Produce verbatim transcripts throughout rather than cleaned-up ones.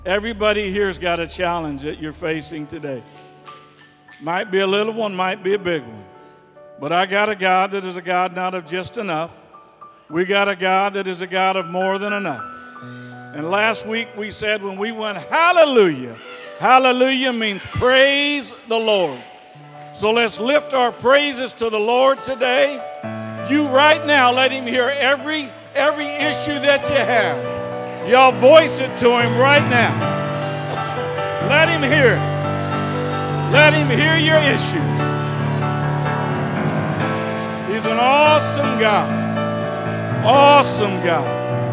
Everybody here's got a challenge that you're facing today. Might be a little one, might be a big one. But I got a God that is a God not of just enough. We got a God that is a God of more than enough. And last week we said when we went hallelujah, hallelujah means praise the Lord. So let's lift our praises to the Lord today. You right now let him hear every every issue that you have. Y'all voice it to him right now. Let him hear it. Let him hear your issues. He's an awesome God. Awesome God.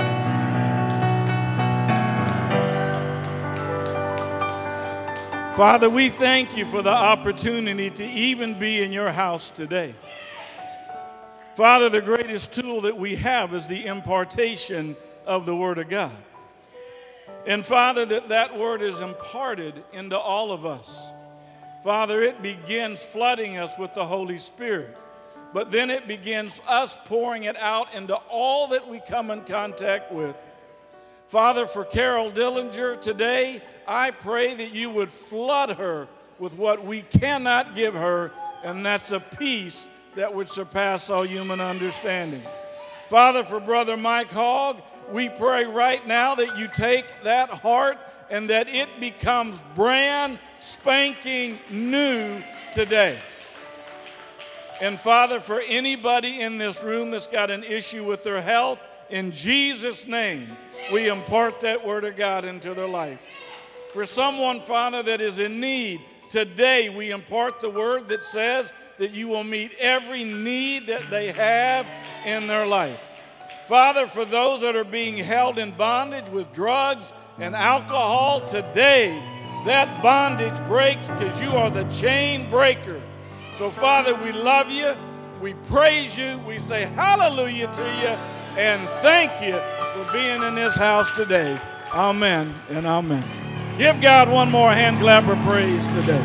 Father, we thank you for the opportunity to even be in your house today. Father, the greatest tool that we have is the impartation of the Word of God. And Father, that that Word is imparted into all of us. Father, it begins flooding us with the Holy Spirit. But then it begins us pouring it out into all that we come in contact with. Father, for Carol Dillinger today, I pray that you would flood her with what we cannot give her, and that's a peace that would surpass all human understanding. Father, for Brother Mike Hogg, we pray right now that you take that heart and that it becomes brand spanking new today. And Father, for anybody in this room that's got an issue with their health, in Jesus' name, we impart that Word of God into their life. For someone, Father, that is in need, today we impart the Word that says that you will meet every need that they have in their life. Father, for those that are being held in bondage with drugs and alcohol, today that bondage breaks because you are the chain breaker. So, Father, we love you, we praise you, we say hallelujah to you, and thank you for being in this house today. Amen and amen. Give God one more hand clap of praise today.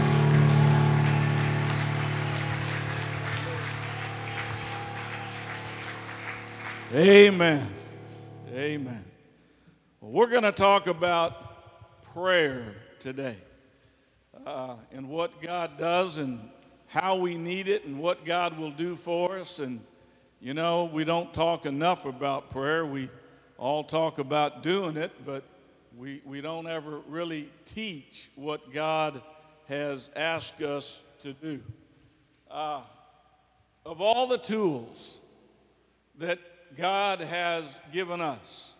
Amen. Amen. Well, we're going to talk about prayer today uh, and what God does and how we need it and what God will do for us. And, you know, we don't talk enough about prayer. We all talk about doing it, but we, we don't ever really teach what God has asked us to do. Uh, of all the tools that God has given us,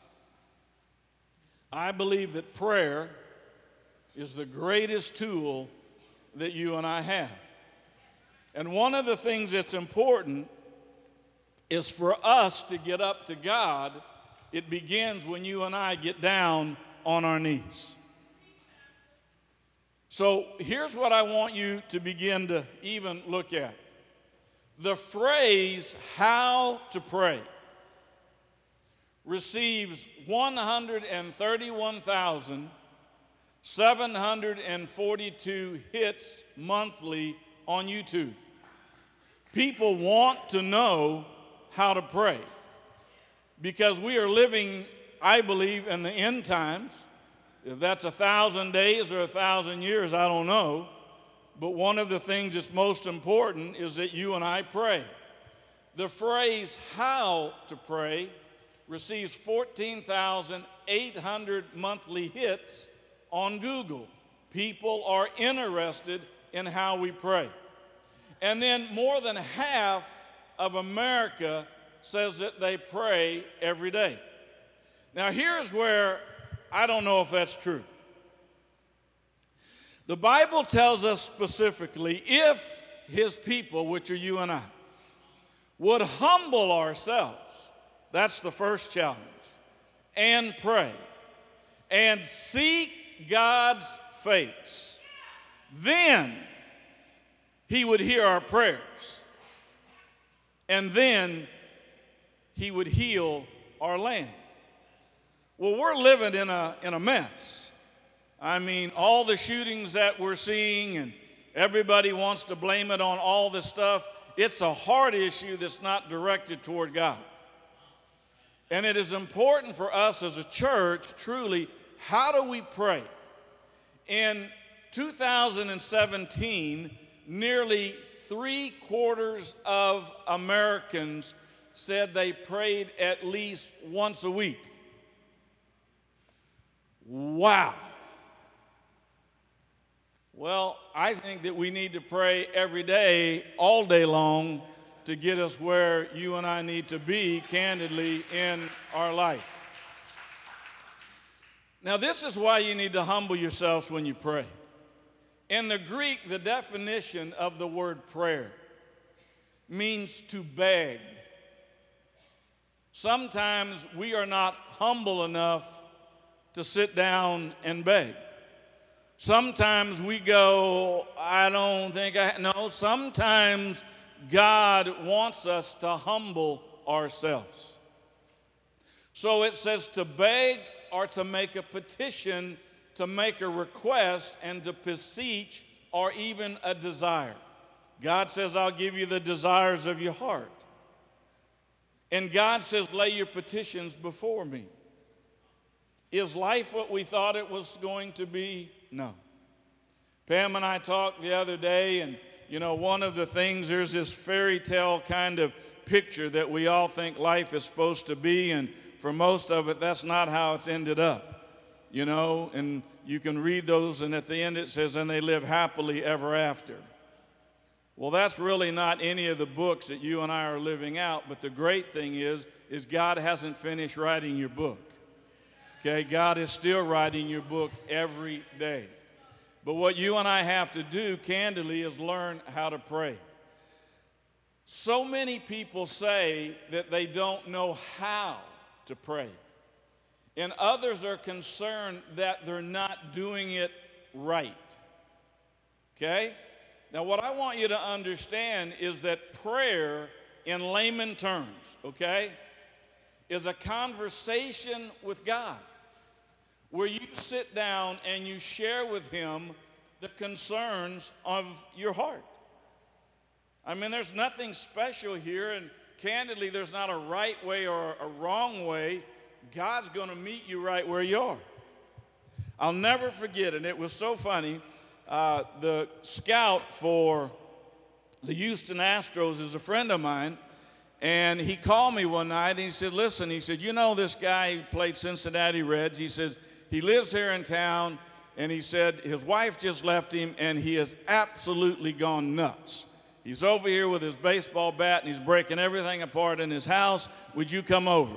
I believe that prayer is the greatest tool that you and I have. And one of the things that's important is for us to get up to God. It begins when you and I get down on our knees. So here's what I want you to begin to even look at. The phrase, how to pray, receives one hundred thirty-one thousand seven hundred forty-two hits monthly on YouTube. People want to know how to pray because we are living, I believe, in the end times. If that's a thousand days or a thousand years, I don't know. But one of the things that's most important is that you and I pray. The phrase how to pray receives fourteen thousand eight hundred monthly hits on Google. People are interested in how we pray. And then more than half of America says that they pray every day. Now here's where I don't know if that's true. The Bible tells us specifically, if his people, which are you and I, would humble ourselves, that's the first challenge, and pray, and seek God's face, then he would hear our prayers, and then he would heal our land. Well, we're living in a, in a mess. I mean, all the shootings that we're seeing, and everybody wants to blame it on all this stuff. It's a heart issue that's not directed toward God. And it is important for us as a church, truly, how do we pray? In two thousand seventeen, nearly three quarters of Americans said they prayed at least once a week. Wow. Well, I think that we need to pray every day, all day long, to get us where you and I need to be, candidly, in our life. Now, this is why you need to humble yourselves when you pray. In the Greek, the definition of the word prayer means to beg. Sometimes we are not humble enough to sit down and beg. Sometimes we go, I don't think I, no, sometimes God wants us to humble ourselves. So it says to beg or to make a petition, to make a request, and to beseech or even a desire. God says, I'll give you the desires of your heart. And God says, lay your petitions before me. Is life what we thought it was going to be? No. Pam and I talked the other day, and you know, one of the things, there's this fairy tale kind of picture that we all think life is supposed to be, and for most of it, that's not how it's ended up. You know, and you can read those, and at the end it says, and they live happily ever after. Well, that's really not any of the books that you and I are living out, but the great thing is, is God hasn't finished writing your book. Okay, God is still writing your book every day. But what you and I have to do, candidly, is learn how to pray. So many people say that they don't know how to pray. And others are concerned that they're not doing it right. Okay? Now, what I want you to understand is that prayer, in layman terms, okay, is a conversation with God, where you sit down and you share with him the concerns of your heart. I mean, there's nothing special here, and candidly, there's not a right way or a wrong way. God's going to meet you right where you are. I'll never forget, and it was so funny, uh, the scout for the Houston Astros is a friend of mine, and he called me one night, and he said, listen, he said, you know this guy who played Cincinnati Reds? He says, he lives here in town, and he said his wife just left him, and he has absolutely gone nuts. He's over here with his baseball bat, and he's breaking everything apart in his house. Would you come over?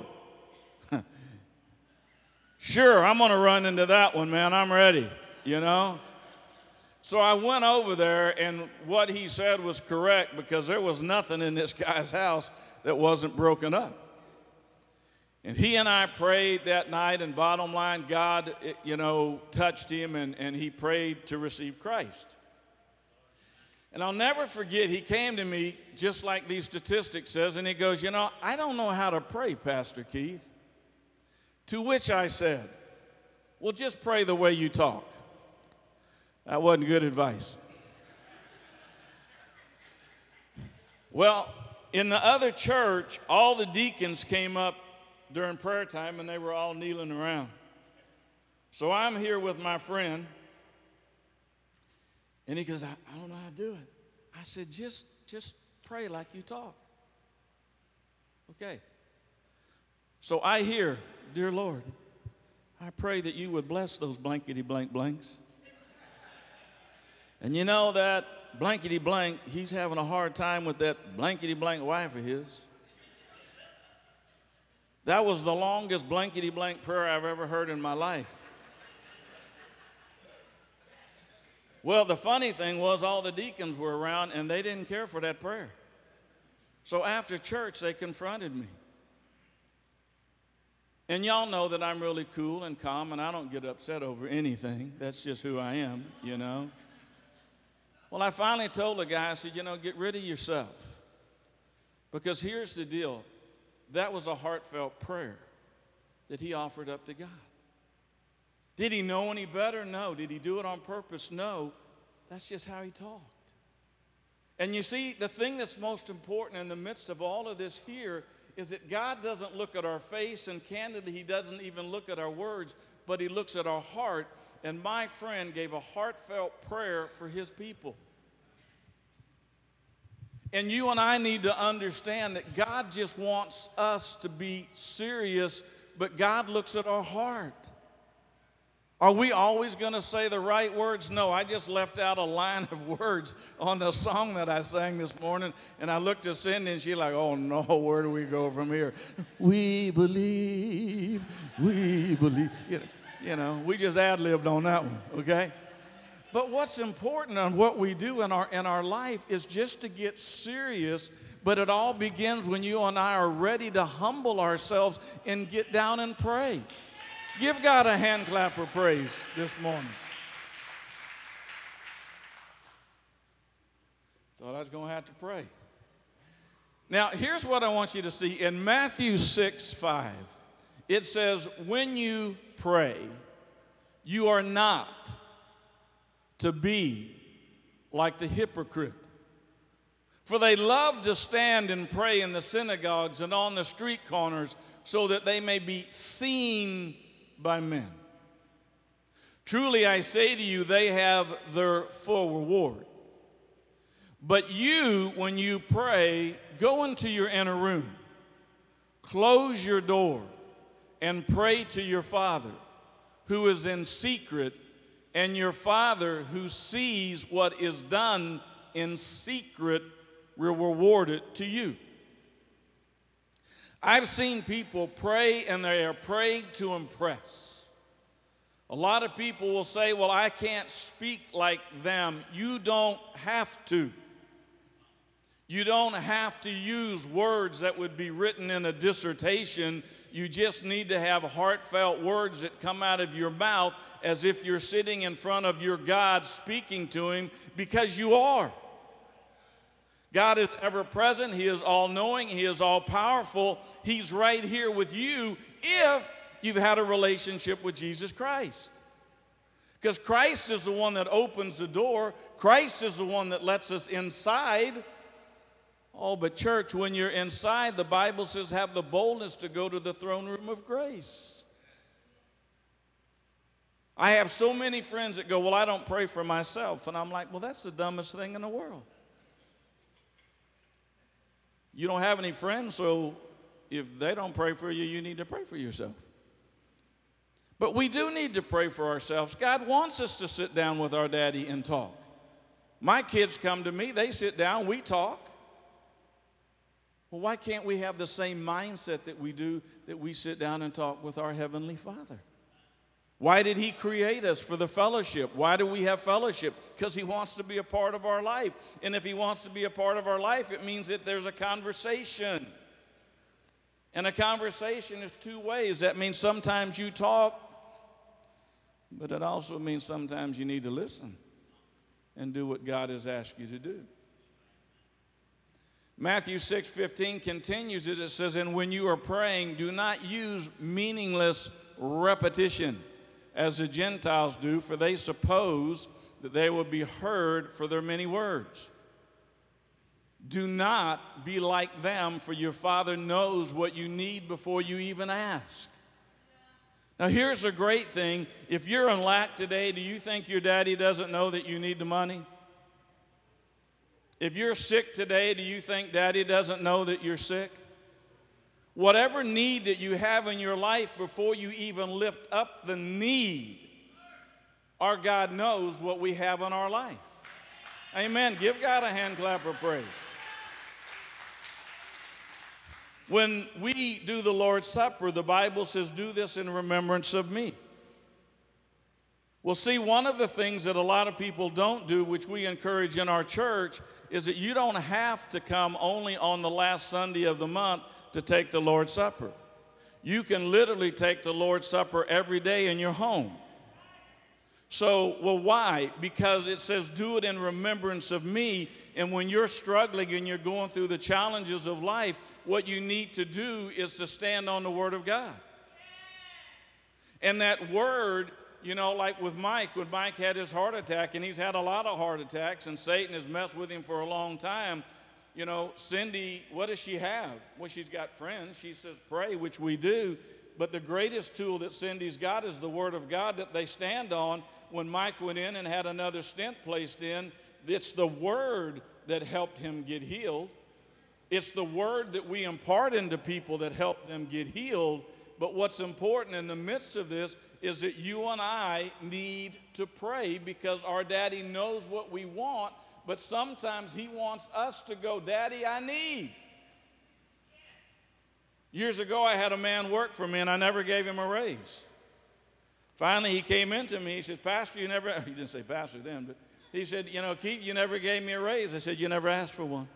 Sure, I'm going to run into that one, man. I'm ready, you know? So I went over there, and what he said was correct, because there was nothing in this guy's house that wasn't broken up. And he and I prayed that night, and bottom line, God, you know, touched him, and, and he prayed to receive Christ. And I'll never forget, he came to me, just like these statistics says, and he goes, you know, I don't know how to pray, Pastor Keith. To which I said, well, just pray the way you talk. That wasn't good advice. Well, in the other church, all the deacons came up during prayer time, and they were all kneeling around. So I'm here with my friend, and he goes, I, I don't know how to do it. I said, just, just pray like you talk. Okay. So I hear, dear Lord, I pray that you would bless those blankety blank blanks. And you know that blankety blank, he's having a hard time with that blankety blank wife of his. That was the longest blankety blank prayer I've ever heard in my life. Well, the funny thing was all the deacons were around, and they didn't care for that prayer. So after church, they confronted me. And y'all know that I'm really cool and calm, and I don't get upset over anything. That's just who I am, you know. Well, I finally told the guy, I said, you know, get rid of yourself. Because here's the deal. That was a heartfelt prayer that he offered up to God. Did he know any better? No. Did he do it on purpose? No. That's just how he talked. And you see, the thing that's most important in the midst of all of this here is that God doesn't look at our face, and candidly, he doesn't even look at our words, but he looks at our heart. And my friend gave a heartfelt prayer for his people. And you and I need to understand that God just wants us to be serious, but God looks at our heart. Are we always going to say the right words? No, I just left out a line of words on the song that I sang this morning, and I looked at Cindy, and she's like, oh, no, where do we go from here? We believe, we believe. You know, you know we just ad-libbed on that one, okay? But what's important on what we do in our, in our life is just to get serious, but it all begins when you and I are ready to humble ourselves and get down and pray. Give God a hand clap for praise this morning. Thought I was going to have to pray. Now, here's what I want you to see. In Matthew six five, it says, when you pray, you are not to be like the hypocrite. For they love to stand and pray in the synagogues and on the street corners so that they may be seen by men. Truly I say to you, they have their full reward. But you, when you pray, go into your inner room, close your door, and pray to your Father who is in secret, and your Father who sees what is done in secret will reward it to you. I've seen people pray, and they are praying to impress. A lot of people will say, well, I can't speak like them. You don't have to. You don't have to use words that would be written in a dissertation. You just need to have heartfelt words that come out of your mouth as if you're sitting in front of your God speaking to him, because you are. God is ever present. He is all knowing. He is all powerful. He's right here with you if you've had a relationship with Jesus Christ. Because Christ is the one that opens the door. Christ is the one that lets us inside. Oh, but church, when you're inside, the Bible says have the boldness to go to the throne room of grace. I have so many friends that go, well, I don't pray for myself. And I'm like, well, that's the dumbest thing in the world. You don't have any friends, so if they don't pray for you, you need to pray for yourself. But we do need to pray for ourselves. God wants us to sit down with our daddy and talk. My kids come to me, they sit down, we talk. Well, why can't we have the same mindset that we do, that we sit down and talk with our Heavenly Father? Why did he create us? For the fellowship. Why do we have fellowship? Because he wants to be a part of our life. And if he wants to be a part of our life, it means that there's a conversation. And a conversation is two ways. That means sometimes you talk, but it also means sometimes you need to listen and do what God has asked you to do. Matthew six fifteen continues it. It says, and when you are praying, do not use meaningless repetition, as the Gentiles do, for they suppose that they will be heard for their many words. Do not be like them, for your Father knows what you need before you even ask. Now, here's a great thing. If you're in lack today, do you think your daddy doesn't know that you need the money? If you're sick today, do you think daddy doesn't know that you're sick? Whatever need that you have in your life, before you even lift up the need, our God knows what we have in our life. Amen. Give God a hand clap of praise. When we do the Lord's Supper, the Bible says, do this in remembrance of me. Well, see, one of the things that a lot of people don't do, which we encourage in our church, is that you don't have to come only on the last Sunday of the month to take the Lord's Supper. You can literally take the Lord's Supper every day in your home. So, well, why? Because it says, do it in remembrance of me. And when you're struggling and you're going through the challenges of life, what you need to do is to stand on the Word of God. And that Word, you know, like with Mike, when Mike had his heart attack, and he's had a lot of heart attacks, and Satan has messed with him for a long time. You know, Cindy, what does she have? Well, she's got friends. She says pray, which we do. But the greatest tool that Cindy's got is the Word of God that they stand on. When Mike went in and had another stent placed in, it's the Word that helped him get healed. It's the Word that we impart into people that help them get healed. But what's important in the midst of this is that you and I need to pray, because our daddy knows what we want, but sometimes he wants us to go, Daddy, I need. Years ago, I had a man work for me, and I never gave him a raise. Finally, he came into me. He said, Pastor, you never, he didn't say pastor then, but he said, you know, Keith, you never gave me a raise. I said, you never asked for one.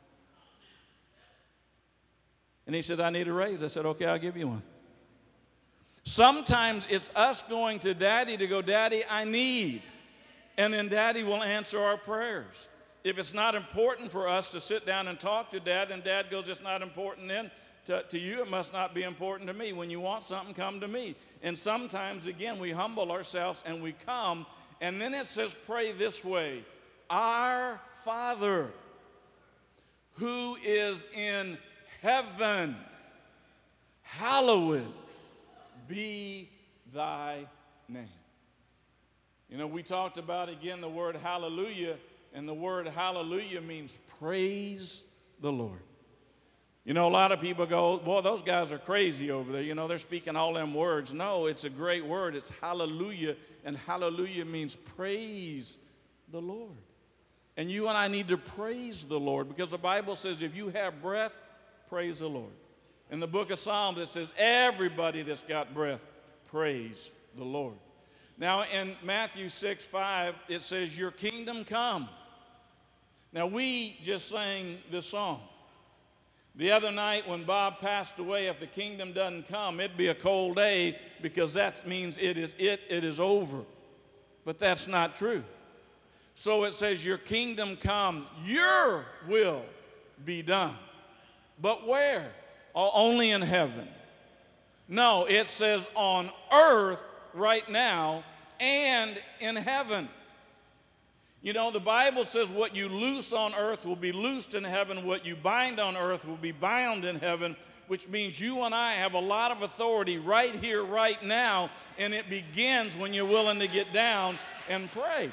And he said, I need a raise. I said, okay, I'll give you one. Sometimes it's us going to Daddy to go, Daddy, I need. And then Daddy will answer our prayers. If it's not important for us to sit down and talk to Dad, then Dad goes, it's not important then. To, to you, it must not be important to me. When you want something, come to me. And sometimes, again, we humble ourselves and we come. And then it says, pray this way. Our Father, who is in heaven, hallowed be thy name. You know, we talked about, again, the word hallelujah. And the word hallelujah means praise the Lord. You know, a lot of people go, boy, those guys are crazy over there. You know, they're speaking all them words. No, it's a great word. It's hallelujah. And hallelujah means praise the Lord. And you and I need to praise the Lord, because the Bible says if you have breath, praise the Lord. In the book of Psalms, it says everybody that's got breath, praise the Lord. Now, in Matthew six five, it says, your kingdom come. Now, we just sang this song. The other night when Bob passed away, if the kingdom doesn't come, it'd be a cold day, because that means it is it, it is over. But that's not true. So it says, your kingdom come, your will be done. But where? Oh, only in heaven. No, it says on earth right now and in heaven. You know, the Bible says what you loose on earth will be loosed in heaven. What you bind on earth will be bound in heaven, which means you and I have a lot of authority right here, right now, and it begins when you're willing to get down and pray.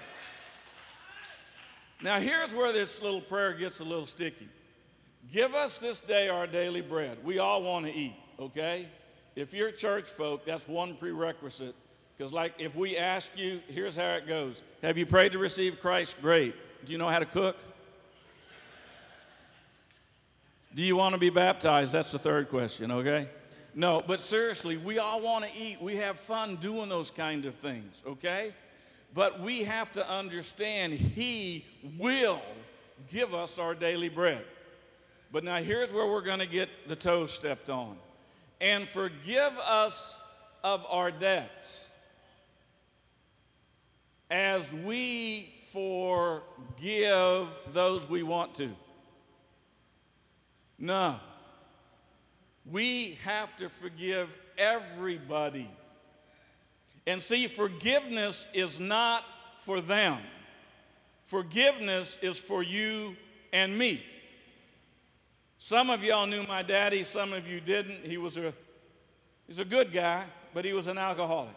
Now, here's where this little prayer gets a little sticky. Give us this day our daily bread. We all want to eat, okay? If you're church folk, that's one prerequisite. Because like if we ask you, here's how it goes. Have you prayed to receive Christ? Great. Do you know how to cook? Do you want to be baptized? That's the third question, okay? No, but seriously, we all want to eat. We have fun doing those kind of things, okay? But we have to understand He will give us our daily bread. But now here's where we're going to get the toes stepped on. And forgive us of our debts, as we forgive those we want to. No. We have to forgive everybody. And see, forgiveness is not for them. Forgiveness is for you and me. Some of y'all knew my daddy, some of you didn't. He was a, he's a good guy, but he was an alcoholic.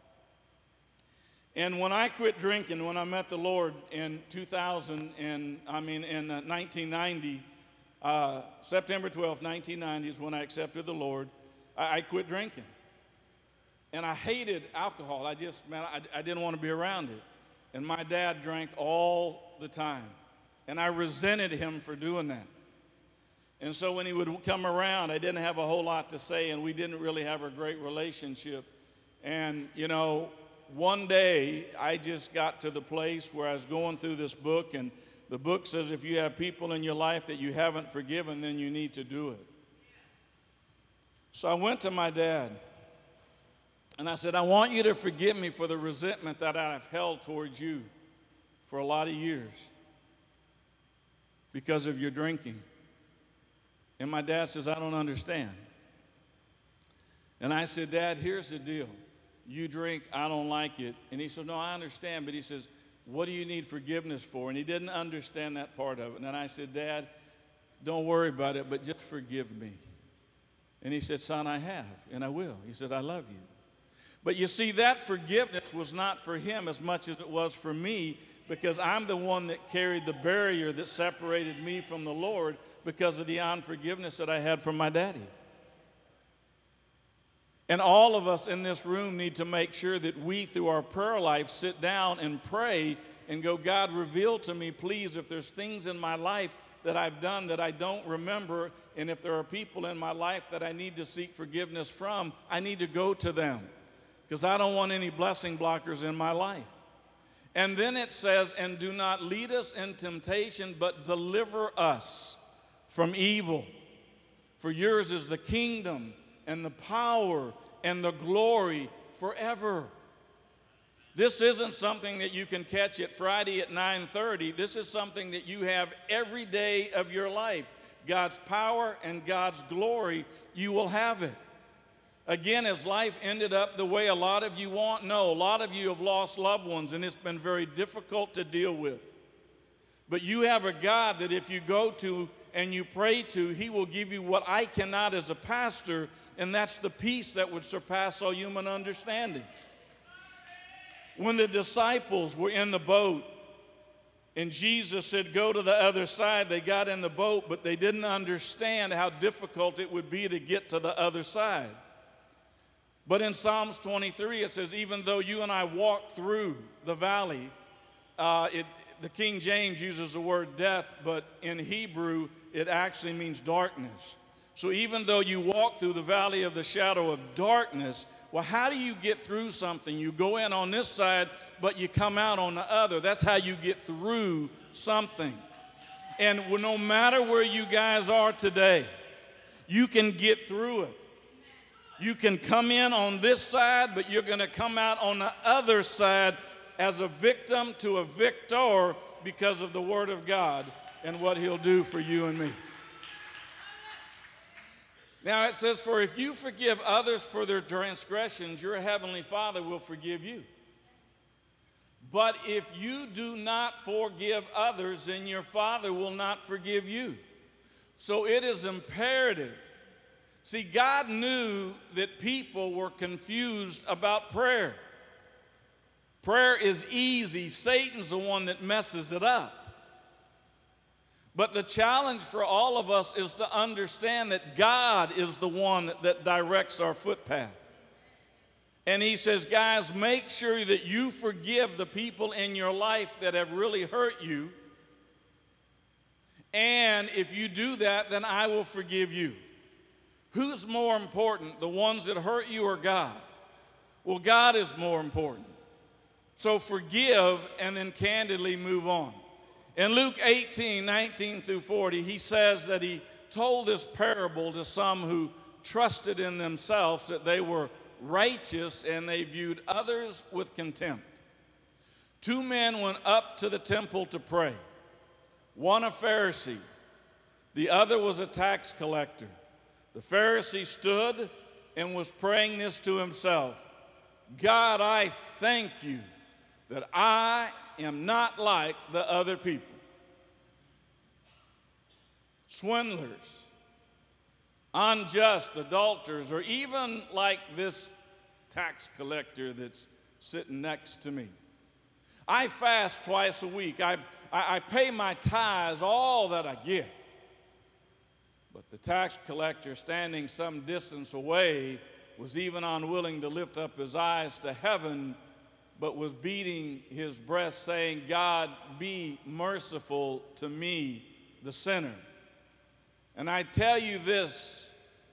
And when I quit drinking, when I met the Lord in two thousand, and I mean in uh, nineteen ninety, uh, September twelfth, nineteen ninety is when I accepted the Lord. I, I quit drinking, and I hated alcohol. I just, man, I, I didn't want to be around it. And my dad drank all the time, and I resented him for doing that. And so when he would come around, I didn't have a whole lot to say, and we didn't really have a great relationship. And you know, one day, I just got to the place where I was going through this book, and the book says if you have people in your life that you haven't forgiven, then you need to do it. So I went to my dad, and I said, I want you to forgive me for the resentment that I've held towards you for a lot of years because of your drinking. And my dad says, I don't understand. And I said, Dad, here's the deal. You drink, I don't like it. And he said, no, I understand. But he says, what do you need forgiveness for? And he didn't understand that part of it. And then I said, Dad, don't worry about it, but just forgive me. And he said, son, I have, and I will. He said, I love you. But you see, that forgiveness was not for him as much as it was for me, because I'm the one that carried the barrier that separated me from the Lord because of the unforgiveness that I had from my daddy. And all of us in this room need to make sure that we, through our prayer life, sit down and pray and go, God, reveal to me, please, if there's things in my life that I've done that I don't remember, and if there are people in my life that I need to seek forgiveness from, I need to go to them, because I don't want any blessing blockers in my life. And then it says, and do not lead us in temptation, but deliver us from evil. For yours is the kingdom and the power and the glory forever. This isn't something that you can catch at Friday at nine thirty. This is something that you have every day of your life. God's power and God's glory, you will have it. Again, has life ended up the way a lot of you want? No, a lot of you have lost loved ones, and it's been very difficult to deal with. But you have a God that if you go to and you pray to, he will give you what I cannot as a pastor, and that's the peace that would surpass all human understanding. When the disciples were in the boat and Jesus said, go to the other side, they got in the boat, but they didn't understand how difficult it would be to get to the other side. But in Psalms twenty-three, it says, even though you and I walk through the valley, uh, it, the King James uses the word death, but in Hebrew, it actually means darkness. So even though you walk through the valley of the shadow of darkness, well, how do you get through something? You go in on this side, but you come out on the other. That's how you get through something. And no matter where you guys are today, you can get through it. You can come in on this side, but you're going to come out on the other side as a victim to a victor because of the Word of God and what He'll do for you and me. Now it says, for if you forgive others for their transgressions, your heavenly Father will forgive you. But if you do not forgive others, then your Father will not forgive you. So it is imperative. See, God knew that people were confused about prayer. Prayer is easy. Satan's the one that messes it up. But the challenge for all of us is to understand that God is the one that directs our footpath. And he says, guys, make sure that you forgive the people in your life that have really hurt you. And if you do that, then I will forgive you. Who's more important, the ones that hurt you or God? Well, God is more important. So forgive and then candidly move on. In Luke eighteen, nineteen through forty, he says that he told this parable to some who trusted in themselves that they were righteous and they viewed others with contempt. Two men went up to the temple to pray. One a Pharisee, the other was a tax collector. The Pharisee stood and was praying this to himself. God, I thank you that I am not like the other people. Swindlers, unjust, adulterers, or even like this tax collector that's sitting next to me. I fast twice a week. I, I, I pay my tithes, all that I get. But the tax collector, standing some distance away, was even unwilling to lift up his eyes to heaven, but was beating his breast, saying, God, be merciful to me, the sinner. And I tell you this,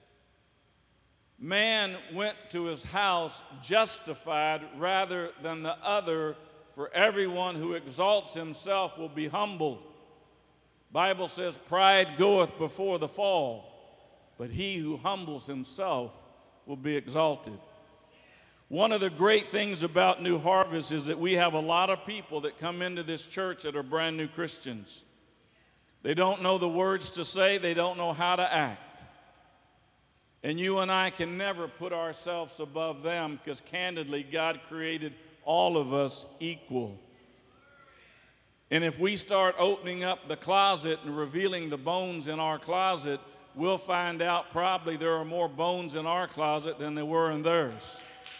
man went to his house justified rather than the other, for everyone who exalts himself will be humbled. Bible says, pride goeth before the fall, but he who humbles himself will be exalted. One of the great things about New Harvest is that we have a lot of people that come into this church that are brand new Christians. They don't know the words to say, they don't know how to act. And you and I can never put ourselves above them, because candidly, God created all of us equal. And if we start opening up the closet and revealing the bones in our closet, we'll find out probably there are more bones in our closet than there were in theirs.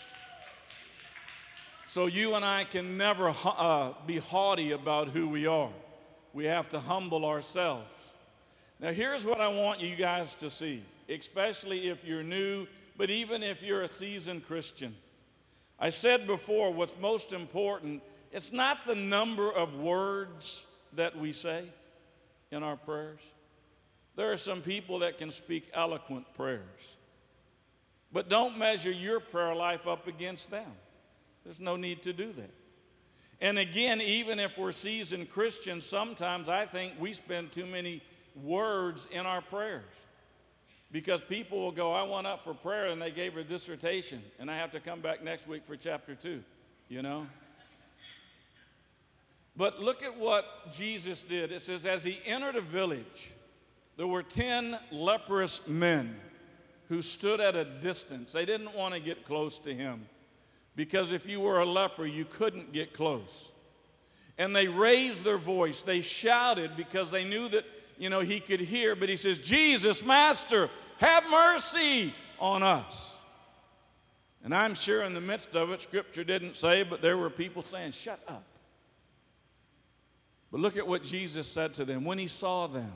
So you and I can never uh, be haughty about who we are. We have to humble ourselves. Now here's what I want you guys to see, especially if you're new, but even if you're a seasoned Christian. I said before, what's most important, it's not the number of words that we say in our prayers. There are some people that can speak eloquent prayers. But don't measure your prayer life up against them. There's no need to do that. And again, even if we're seasoned Christians, sometimes I think we spend too many words in our prayers. Because people will go, I went up for prayer and they gave a dissertation, and I have to come back next week for chapter two, you know? But look at what Jesus did. It says, as he entered a village, there were ten leprous men who stood at a distance. They didn't want to get close to him, because if you were a leper, you couldn't get close. And they raised their voice. They shouted because they knew that, you know, he could hear. But he says, Jesus, Master, have mercy on us. And I'm sure in the midst of it, Scripture didn't say, but there were people saying, shut up. But look at what Jesus said to them. When he saw them,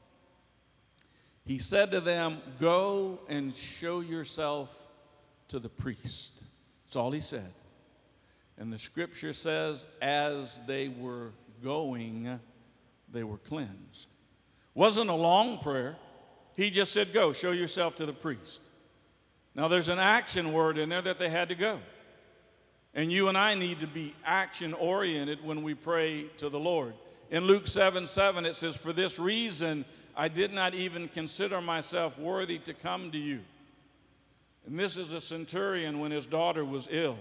he said to them, go and show yourself to the priest. That's all he said. And the Scripture says, as they were going, they were cleansed. Wasn't a long prayer. He just said, go, show yourself to the priest. Now there's an action word in there that they had to go. And you and I need to be action-oriented when we pray to the Lord. In Luke seven seven, it says, for this reason, I did not even consider myself worthy to come to you. And this is a centurion when his daughter was ill.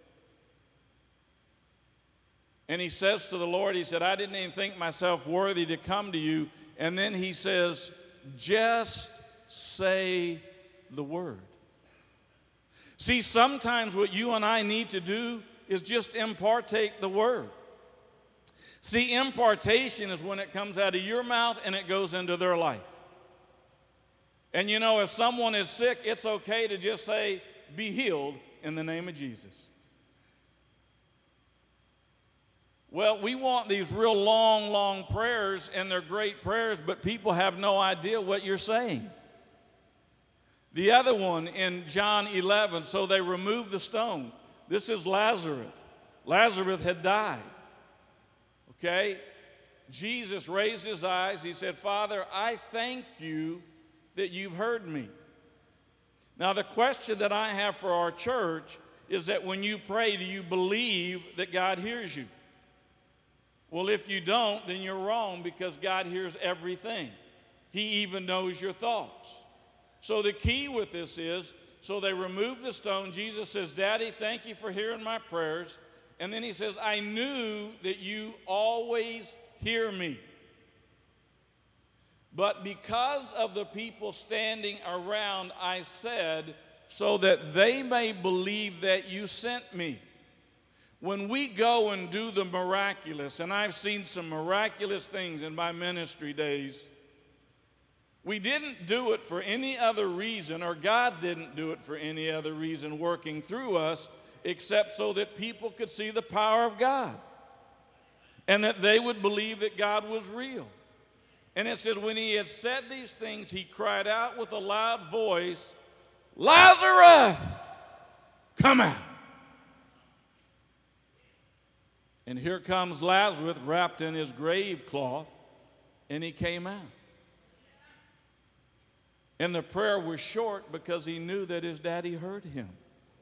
And he says to the Lord, he said, I didn't even think myself worthy to come to you. And then he says, just say the word. See, sometimes what you and I need to do is just impartate the word. See, impartation is when it comes out of your mouth and it goes into their life. And you know, if someone is sick, it's okay to just say, be healed in the name of Jesus. Well, we want these real long, long prayers, and they're great prayers, but people have no idea what you're saying. The other one in John eleven, so they removed the stone. This is Lazarus. Lazarus had died. Okay? Jesus raised his eyes. He said, Father, I thank you that you've heard me. Now, the question that I have for our church is that when you pray, do you believe that God hears you? Well, if you don't, then you're wrong, because God hears everything. He even knows your thoughts. So the key with this is, so they removed the stone. Jesus says, Daddy, thank you for hearing my prayers. And then he says, I knew that you always hear me. But because of the people standing around, I said, so that they may believe that you sent me. When we go and do the miraculous, and I've seen some miraculous things in my ministry days, we didn't do it for any other reason, or God didn't do it for any other reason working through us, except so that people could see the power of God and that they would believe that God was real. And it says, when he had said these things, he cried out with a loud voice, Lazarus, come out. And here comes Lazarus wrapped in his grave cloth, and he came out. And the prayer was short because he knew that his daddy heard him.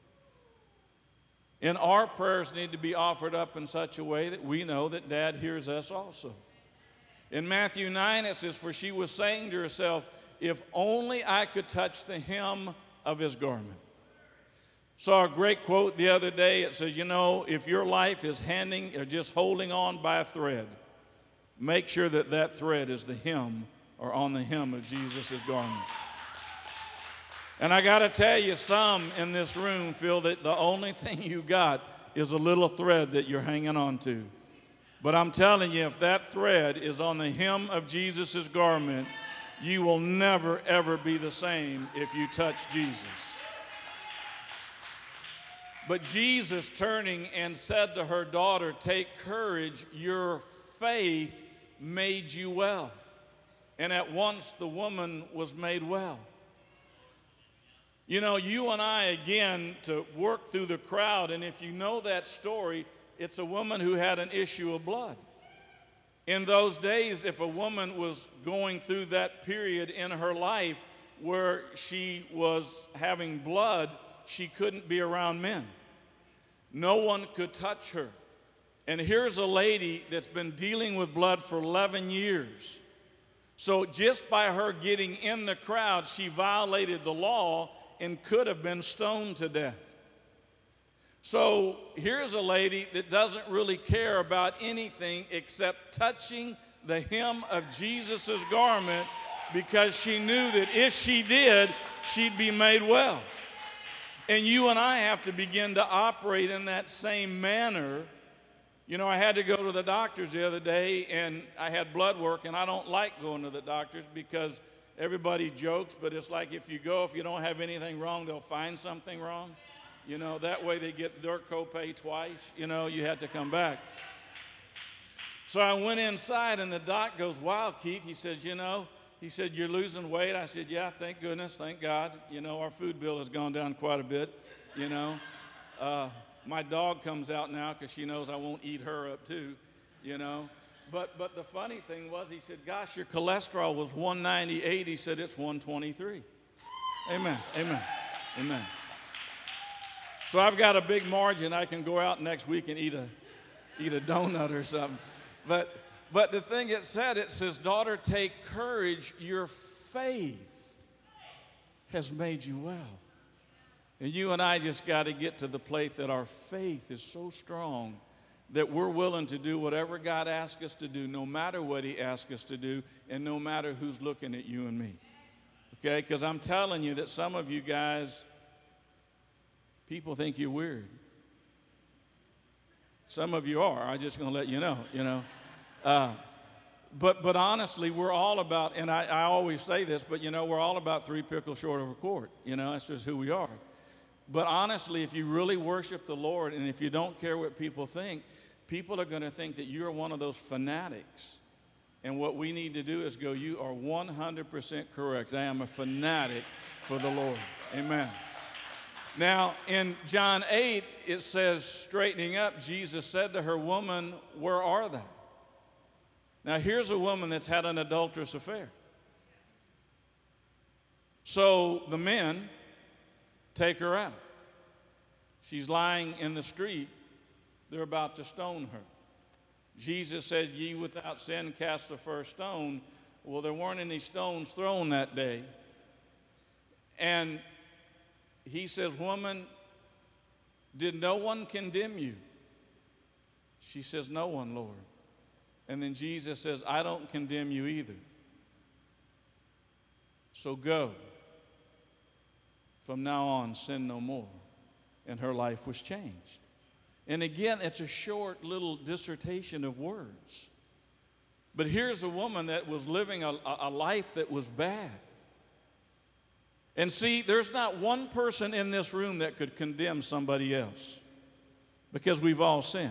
And our prayers need to be offered up in such a way that we know that Dad hears us also. In Matthew nine, it says, for she was saying to herself, if only I could touch the hem of his garment. Saw a great quote the other day. It says, you know, if your life is handing or just holding on by a thread, make sure that that thread is the hem or on the hem of Jesus' garment. And I got to tell you, some in this room feel that the only thing you got is a little thread that you're hanging on to. But I'm telling you, if that thread is on the hem of Jesus' garment, You will never, ever be the same if you touch Jesus. But Jesus, turning and said to her, daughter, take courage, your faith made you well. And at once the woman was made well. You know, you and I, again, to work through the crowd, and if you know that story, it's a woman who had an issue of blood. In those days, if a woman was going through that period in her life where she was having blood, she couldn't be around men. No one could touch her. And here's a lady that's been dealing with blood for eleven years. So just by her getting in the crowd, she violated the law and could have been stoned to death. So here's a lady that doesn't really care about anything except touching the hem of Jesus' garment, because she knew that if she did, she'd be made well. And you and I have to begin to operate in that same manner. You know, I had to go to the doctors the other day, and I had blood work, and I don't like going to the doctors because everybody jokes, but it's like if you go, if you don't have anything wrong, they'll find something wrong. You know, that way they get their copay twice. You know, you had to come back. So I went inside, and the doc goes, wow, Keith, he says, you know, he said, you're losing weight. I said, yeah, thank goodness, thank God. You know, our food bill has gone down quite a bit, you know. Uh, my dog comes out now because she knows I won't eat her up too, you know. But but the funny thing was, he said, gosh, your cholesterol was one ninety-eight. He said, it's one twenty-three. Amen, amen, amen. So I've got a big margin. I can go out next week and eat a, eat a donut or something. But, but the thing it said, it says, daughter, take courage. Your faith has made you well. And you and I just got to get to the place that our faith is so strong that we're willing to do whatever God asks us to do, no matter what he asks us to do, and no matter who's looking at you and me. Okay? Because I'm telling you that some of you guys, people think you're weird. Some of you are. I'm just going to let you know, you know. Uh, but but honestly, we're all about, and I, I always say this, but, you know, we're all about three pickles short of a quart. You know, that's just who we are. But honestly, if you really worship the Lord, and if you don't care what people think, people are going to think that you're one of those fanatics. And what we need to do is go, you are one hundred percent correct. I am a fanatic for the Lord. Amen. Now, in John eight, it says, straightening up, Jesus said to her, woman, where are they? Now, here's a woman that's had an adulterous affair. So the men take her out. She's lying in the street. They're about to stone her. Jesus said, ye without sin cast the first stone. Well, there weren't any stones thrown that day. And he says, woman, did no one condemn you? She says, no one, Lord. And then Jesus says, I don't condemn you either. So go. From now on, sin no more. And her life was changed. And again, it's a short little dissertation of words. But here's a woman that was living a, a life that was bad. And see, there's not one person in this room that could condemn somebody else, because we've all sinned.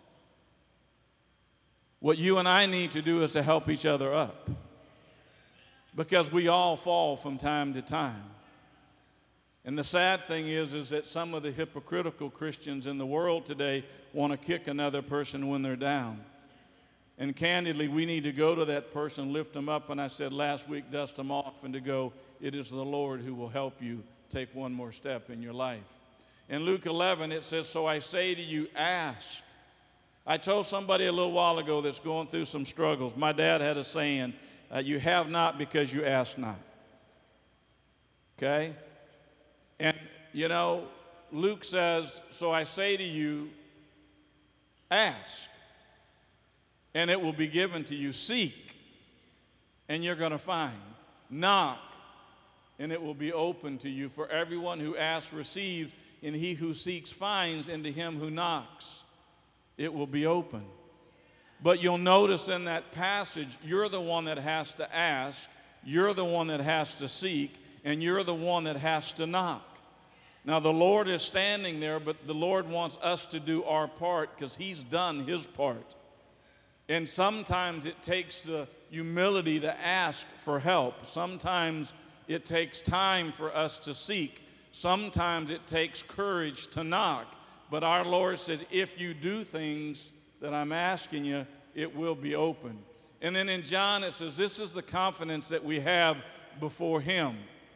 What you and I need to do is to help each other up, because we all fall from time to time. And the sad thing is, is that some of the hypocritical Christians in the world today want to kick another person when they're down. And candidly, we need to go to that person, lift them up, and I said last week, dust them off, and to go, it is the Lord who will help you take one more step in your life. In Luke eleven, it says, so I say to you, ask. I told somebody a little while ago that's going through some struggles. My dad had a saying, uh, you have not because you ask not. Okay? And, you know, Luke says, so I say to you, ask, and it will be given to you. Seek, and you're going to find. Knock, and it will be open to you. For everyone who asks receives, and he who seeks finds, and to him who knocks, it will be open. But you'll notice in that passage, you're the one that has to ask. You're the one that has to seek, and you're the one that has to knock. Now, the Lord is standing there, but the Lord wants us to do our part because He's done His part. And sometimes it takes the humility to ask for help. Sometimes it takes time for us to seek. Sometimes it takes courage to knock. But our Lord said, if you do things that I'm asking you, it will be open. And then in John it says, this is the confidence that we have before Him.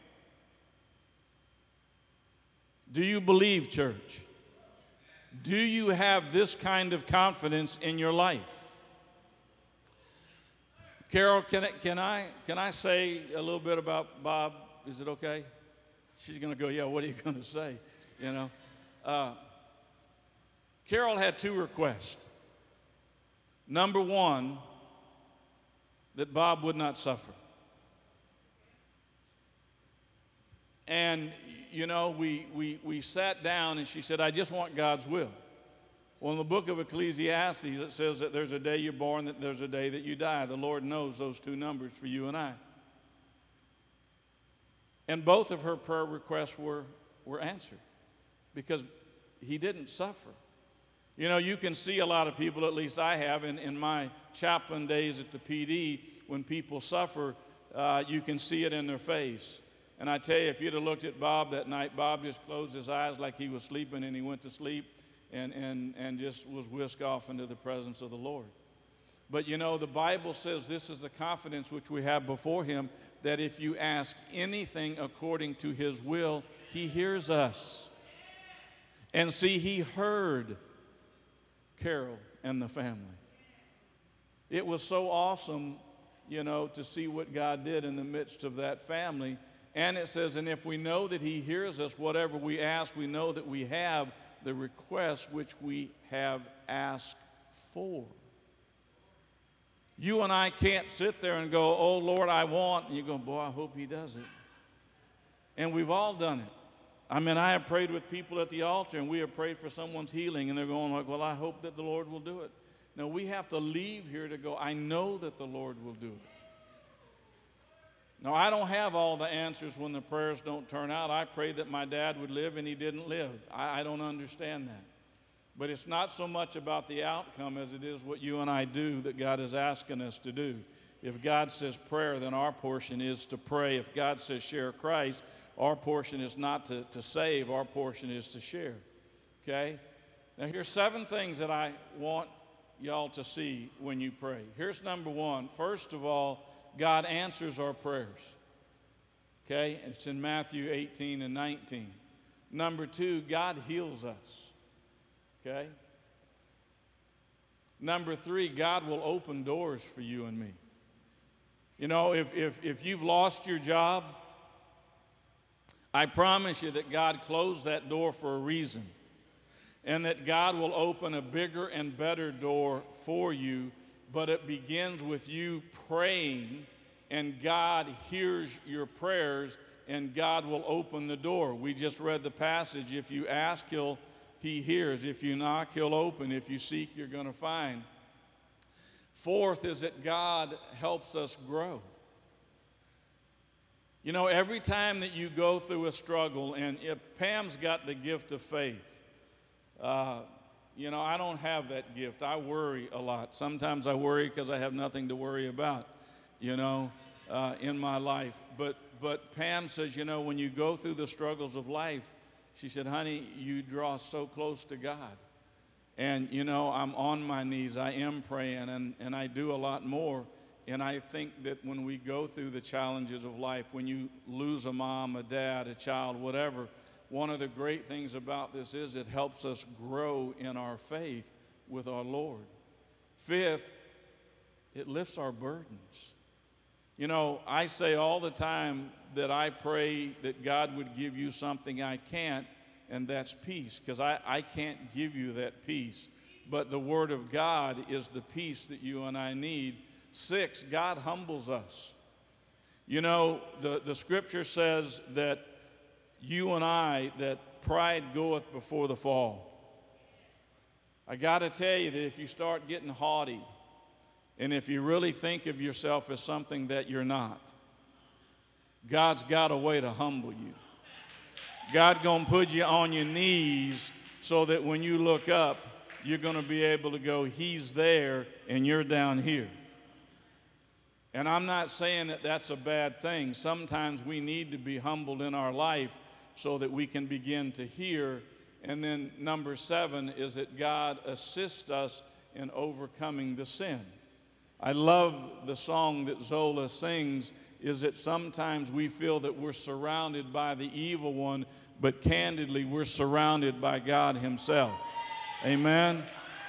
Do you believe, church? Do you have this kind of confidence in your life? Carol, can I, can I, can I say a little bit about Bob? Is it okay? She's going to go, yeah, what are you going to say? You know, uh, Carol had two requests. Number one, that Bob would not suffer. And, you know, we, we, we sat down and she said, I just want God's will. Well, in the book of Ecclesiastes, it says that there's a day you're born, that there's a day that you die. The Lord knows those two numbers for you and I. And both of her prayer requests were, were answered because He didn't suffer. You know, you can see a lot of people, at least I have, in, in my chaplain days at the P D, when people suffer, uh, you can see it in their face. And I tell you, if you'd have looked at Bob that night, Bob just closed his eyes like he was sleeping, and he went to sleep and, and, and just was whisked off into the presence of the Lord. But you know, the Bible says this is the confidence which we have before Him, that if you ask anything according to His will, He hears us. And see, He heard Carol and the family. It was so awesome, you know, to see what God did in the midst of that family. And it says, and if we know that He hears us, whatever we ask, we know that we have the request which we have asked for. You and I can't sit there and go, oh, Lord, I want. And you go, boy, I hope He does it. And we've all done it. I mean, I have prayed with people at the altar, and we have prayed for someone's healing, and they're going like, well, I hope that the Lord will do it. No, we have to leave here to go, I know that the Lord will do it. Now, I don't have all the answers when the prayers don't turn out. I prayed that my dad would live, and he didn't live. I, I don't understand that. But it's not so much about the outcome as it is what you and I do that God is asking us to do. If God says prayer, then our portion is to pray. If God says share Christ, our portion is not to, to save. Our portion is to share. Okay? Now, here's seven things that I want y'all to see when you pray. Here's number one. First of all, God answers our prayers. Okay? It's in Matthew eighteen and nineteen. Number two, God heals us. Okay? Number three, God will open doors for you and me. You know, if, if, if you've lost your job, I promise you that God closed that door for a reason, and that God will open a bigger and better door for you, but it begins with you praying, and God hears your prayers, and God will open the door. We just read the passage, if you ask, he'll, He hears. If you knock, He'll open. If you seek, you're going to find. Fourth is that God helps us grow. You know, every time that you go through a struggle, and if Pam's got the gift of faith, uh, you know, I don't have that gift. I worry a lot. Sometimes I worry because I have nothing to worry about, you know, uh, in my life. But, but Pam says, you know, when you go through the struggles of life, she said, honey, you draw so close to God. And, you know, I'm on my knees. I am praying, and, and I do a lot more. And I think that when we go through the challenges of life, when you lose a mom, a dad, a child, whatever, one of the great things about this is it helps us grow in our faith with our Lord. Fifth, it lifts our burdens. You know, I say all the time that I pray that God would give you something I can't, and that's peace, because I, I can't give you that peace. But the Word of God is the peace that you and I need. Six, God humbles us. You know, the, the scripture says that you and I, that pride goeth before the fall. I got to tell you that if you start getting haughty, and if you really think of yourself as something that you're not, God's got a way to humble you. God gonna put you on your knees so that when you look up, you're gonna be able to go, He's there and you're down here. And I'm not saying that that's a bad thing. Sometimes we need to be humbled in our life so that we can begin to hear. And then number seven is that God assists us in overcoming the sin. I love the song that Zola sings, is that sometimes we feel that we're surrounded by the evil one, but candidly, we're surrounded by God Himself. Amen?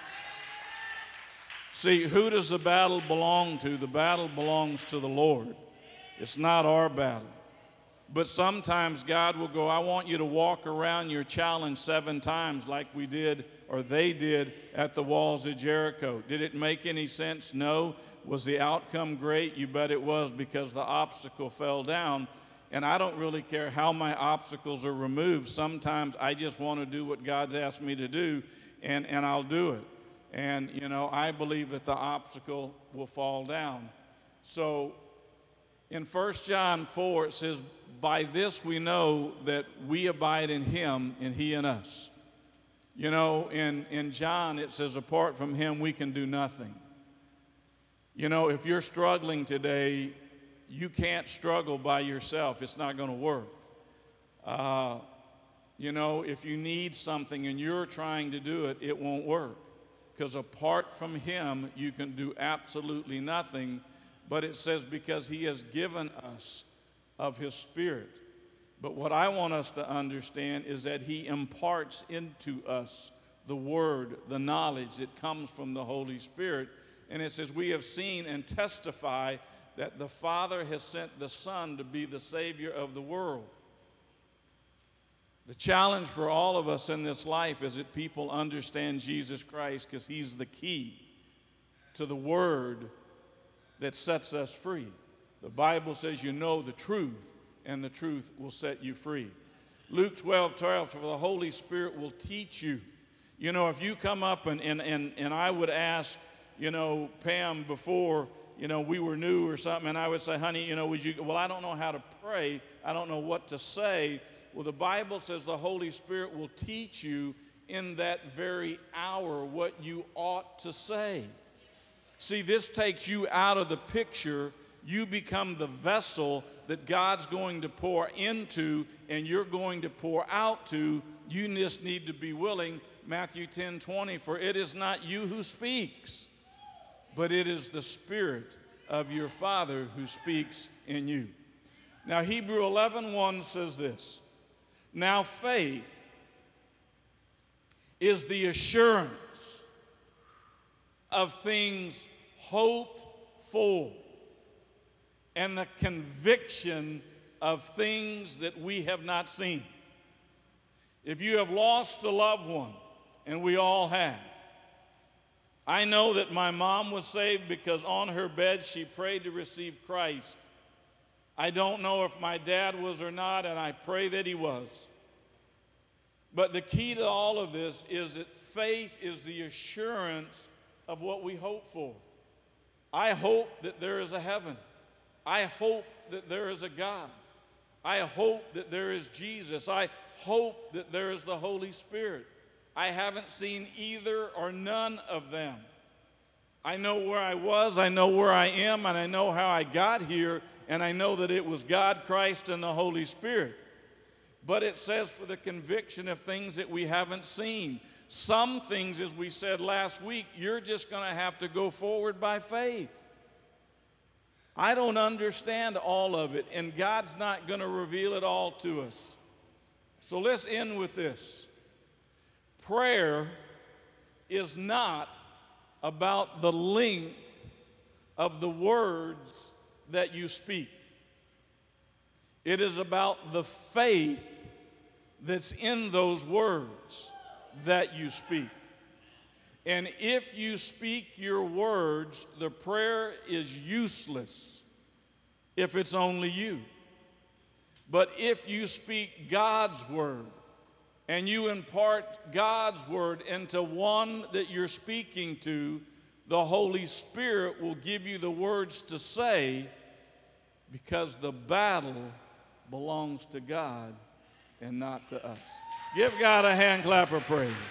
See, who does the battle belong to? The battle belongs to the Lord. It's not our battle. But sometimes God will go, I want you to walk around your challenge seven times like we did, or they did, at the walls of Jericho. Did it make any sense? No. Was the outcome great? You bet it was, because the obstacle fell down. And I don't really care how my obstacles are removed. Sometimes I just want to do what God's asked me to do, and, and I'll do it. And, you know, I believe that the obstacle will fall down. So in First John four, it says, by this we know that we abide in Him and He in us. You know, in, in John, it says, apart from Him, we can do nothing. You know, if you're struggling today, you can't struggle by yourself. It's not going to work. Uh, you know, if you need something and you're trying to do it, it won't work. Because apart from Him, you can do absolutely nothing. But it says because He has given us of His Spirit. But what I want us to understand is that He imparts into us the word, the knowledge that comes from the Holy Spirit. And it says, we have seen and testify that the Father has sent the Son to be the Savior of the world. The challenge for all of us in this life is that people understand Jesus Christ, because He's the key to the word that sets us free. The Bible says, you know the truth, and the truth will set you free. Luke twelve twelve, for the Holy Spirit will teach you. You know, if you come up and, and, and, and I would ask, you know, Pam before, you know, we were new or something, and I would say, honey, you know, would you, well, I don't know how to pray. I don't know what to say. Well, the Bible says the Holy Spirit will teach you in that very hour what you ought to say. See, this takes you out of the picture. You become the vessel that God's going to pour into and you're going to pour out to. You just need to be willing. Matthew ten twenty, for it is not you who speaks, but it is the Spirit of your Father who speaks in you. Now, Hebrew eleven one says this. Now, faith is the assurance of things hoped for and the conviction of things that we have not seen. If you have lost a loved one, and we all have, I know that my mom was saved because on her bed she prayed to receive Christ. I don't know if my dad was or not, and I pray that he was. But the key to all of this is that faith is the assurance of what we hope for. I hope that there is a heaven. I hope that there is a God. I hope that there is Jesus. I hope that there is the Holy Spirit. I haven't seen either or none of them. I know where I was, I know where I am, and I know how I got here, and I know that it was God, Christ, and the Holy Spirit. But it says for the conviction of things that we haven't seen. Some things, as we said last week, you're just going to have to go forward by faith. I don't understand all of it, and God's not going to reveal it all to us. So let's end with this. Prayer is not about the length of the words that you speak. It is about the faith that's in those words that you speak. And if you speak your words, the prayer is useless if it's only you. But if you speak God's word and you impart God's word into one that you're speaking to, the Holy Spirit will give you the words to say, because the battle belongs to God and not to us. Give God a hand clap of praise. Amen.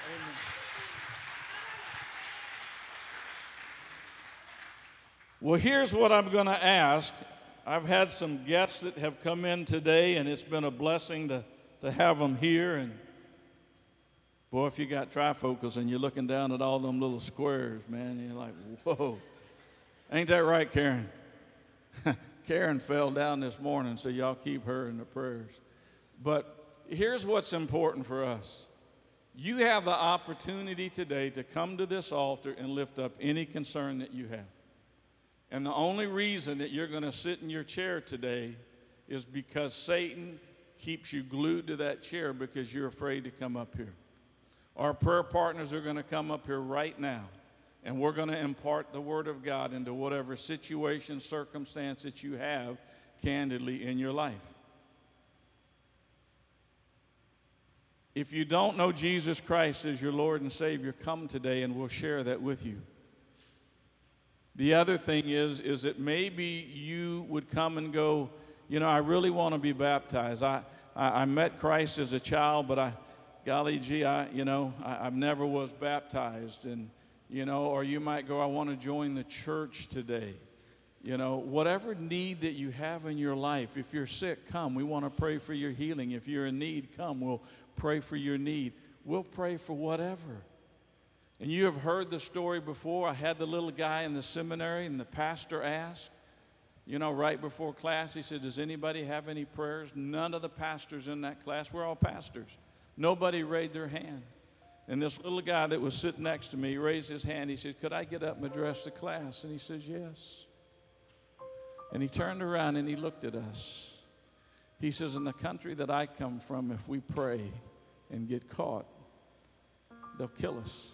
Well, here's what I'm going to ask. I've had some guests that have come in today, and it's been a blessing to, to have them here. And boy, if you got trifocals and you're looking down at all them little squares, man, you're like, whoa. Ain't that right, Karen? Karen fell down this morning, so y'all keep her in the prayers. But here's what's important for us. You have the opportunity today to come to this altar and lift up any concern that you have. And the only reason that you're going to sit in your chair today is because Satan keeps you glued to that chair because you're afraid to come up here. Our prayer partners are going to come up here right now, and we're going to impart the Word of God into whatever situation, circumstance that you have candidly in your life. If you don't know Jesus Christ as your Lord and Savior, come today and we'll share that with you. The other thing is, is that maybe you would come and go, you know, I really want to be baptized. I, I, I met Christ as a child, but I, golly gee, I, you know, I, I've never was baptized. And, you know, or you might go, I want to join the church today. You know, whatever need that you have in your life, if you're sick, come. We want to pray for your healing. If you're in need, come. We'll pray for your need. We'll pray for whatever. And you have heard the story before. I had the little guy in the seminary, and the pastor asked, you know, right before class, he said, does anybody have any prayers? None of the pastors in that class, we're all pastors. Nobody raised their hand. And this little guy that was sitting next to me raised his hand. He said, could I get up and address the class? And he says, yes. And he turned around and he looked at us. He says, in the country that I come from, if we pray and get caught, they'll kill us.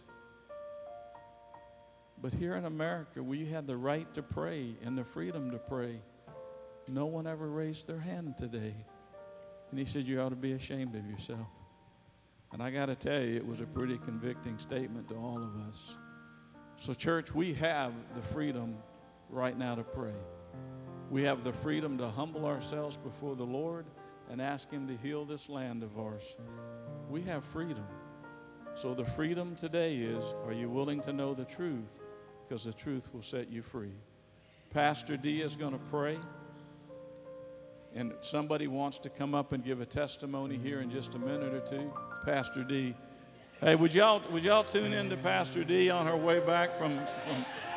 But here in America, we had the right to pray and the freedom to pray. No one ever raised their hand today. And he said, you ought to be ashamed of yourself. And I got to tell you, it was a pretty convicting statement to all of us. So church, we have the freedom right now to pray. We have the freedom to humble ourselves before the Lord and ask Him to heal this land of ours. We have freedom. So the freedom today is, are you willing to know the truth? Because the truth will set you free. Pastor D is going to pray. And somebody wants to come up and give a testimony here in just a minute or two. Pastor D. Hey, would y'all, would y'all tune in to Pastor D on her way back from... from